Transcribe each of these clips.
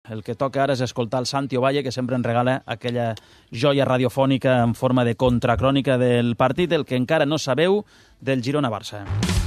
El que toca ara és escoltar el Santi Ovalle, que sempre ens regala aquella joia radiofònica en forma de contracrònica del partit, el que encara no sabeu del Girona-Barça.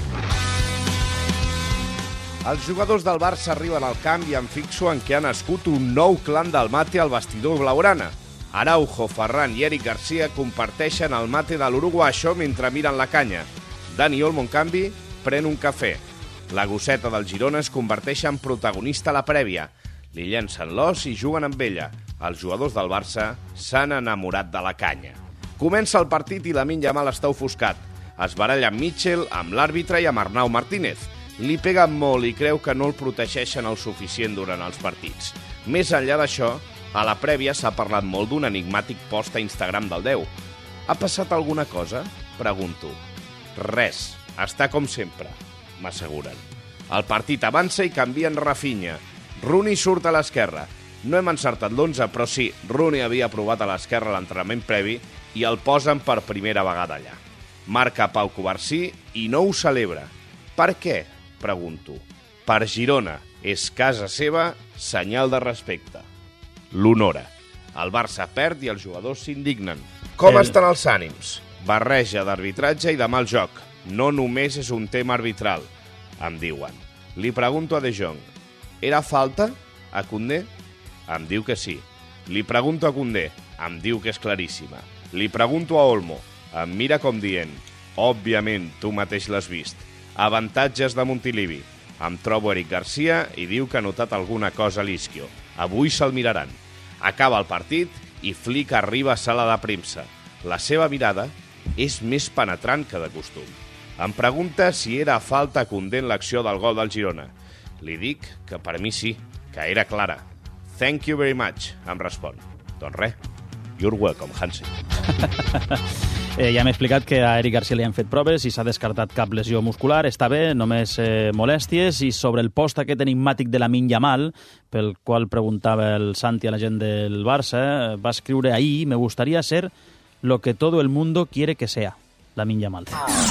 Els jugadors del Barça arriben al camp i em fixo en què ha nascut un nou clan del mate al vestidor blaugrana. Araujo, Ferran i Eric Garcia comparteixen el mate de l'uruguaixo mentre miren la canya. Dani Olmo, en canvi, pren un cafè. La gosseta del Girona es converteix en protagonista a la prèvia. Li llencen l'os i juguen amb ella. Els jugadors del Barça s'han enamorat de la canya. Comença el partit i Lamine Yamal està ofuscat. Es baralla amb Mitchell, amb l'àrbitre i amb Arnau Martínez. Li peguen molt i creu que no el protegeixen el suficient durant els partits. Més enllà d'això, a la prèvia s'ha parlat molt d'un enigmàtic post a Instagram del 10. Ha passat alguna cosa? Pregunto. Res. Està com sempre, m'asseguren. El partit avança i canvien Rafinha. Rooney surt a l'esquerra. No hem encertat l'11, però sí, Rooney havia provat a l'esquerra l'entrenament previ i el posen per primera vegada allà. Marca Pau Covarsí i no ho celebra. Per què? Pregunto. Per Girona. És casa seva, senyal de respecte. L'honora. El Barça perd i els jugadors s'indignen. Com estan els ànims? Barreja d'arbitratge i de mal joc. No només és un tema arbitral, em diuen. Li pregunto a De Jong. Era falta? A Koundé? Em diu que sí. Li pregunto a Koundé. Em diu que és claríssima. Li pregunto a Olmo. Em mira com dient, òbviament, tu mateix l'has vist. Avantatges de Montilivi. Em trobo Eric Garcia i diu que ha notat alguna cosa a l'Isquio. Avui se'l miraran. Acaba el partit i Flick arriba a sala de premsa. La seva mirada és més penetrant que de costum. Em pregunta si era falta a Koundé en l'acció del gol del Girona. Li dic que per mi sí, que era clara. Thank you very much, em respon. Doncs res, you're welcome, Hansi. Ja m'he explicat que a Eric Garcia li han fet proves i s'ha descartat cap lesió muscular. Està bé, només molèsties. I sobre el post aquest enigmàtic de Lamine Yamal, pel qual preguntava el Santi a la gent del Barça, va escriure ahir: me gustaría ser lo que todo el mundo quiere que sea. Lamine Yamal.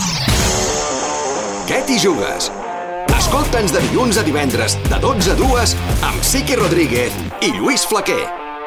Què t'hi jugues? Escolta'ns de dilluns a divendres, de 12 a 2, amb Siqui Rodríguez i Lluís Flaquer.